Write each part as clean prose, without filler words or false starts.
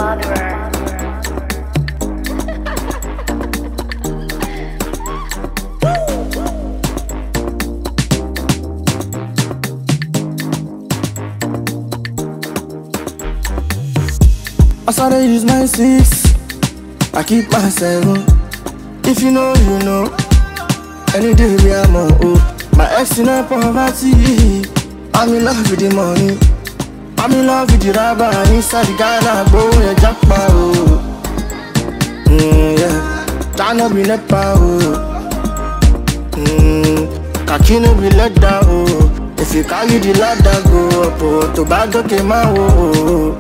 I started use my 6, I keep my 7. If you know, you know. Any day we are more my ex in a poverty. I'm in love with the money. I'm in love with the rubber. Inside the Ghana, go yeah, jackpot. Yeah, China be nepa. Kakino be let down. If you carry the ladder, go up. Tobago came out.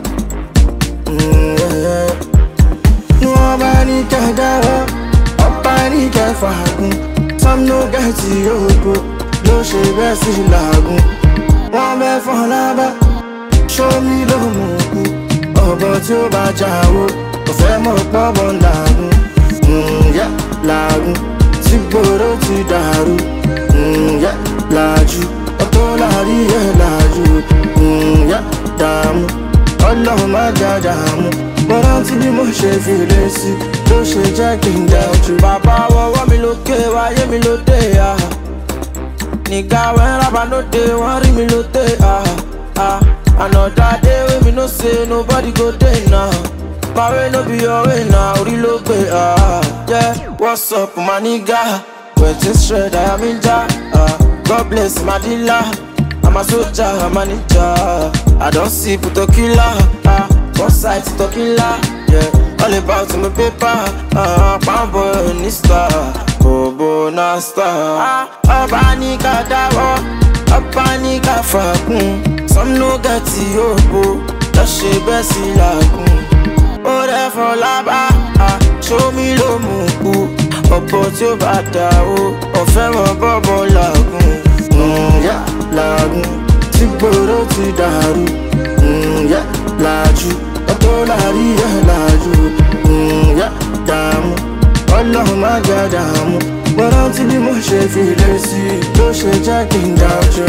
Nobody can die. Nobody can fight. Some no get you. No shame, best in lagoon. One bed for lava. Show me the moon. Oh, but you bajawo. Of them up on lagoon. Yeah, lagoon. Siboro to daru. Yeah, laju. Otolari, yeah, laju. Yeah, damu. Allah ma jajamu. But until the motion feel this, don't she jacking down to Baba, what me look at, why me look there? Nigga, when I no day, worry me look there. Another day, when me no say, nobody go there now. My way no be your way now, reload yeah, what's up, my nigga? Went this straight, I am in jar. God bless my dealer. I'm a soldier, I'm a ninja. I don't see puto killer. One side to killer, yeah. All about my paper, pound boy nista, bobo nasta. Abanika dawo, abanika fakun. Some no get yobo, that she besi lagun. Ore for laba, show me lo muku. Opo ti o bada o, ofe mo bobo lagun. Yeah, lagun. Siboro ti daru. Yeah, laju. Otolari, yeah, laju. Yeah, damu. Allah ma jadamu. But until the motion feel this, don't she jacking down to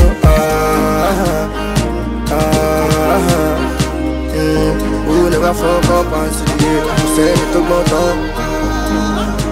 who never fuck up until the day. Say it to go down.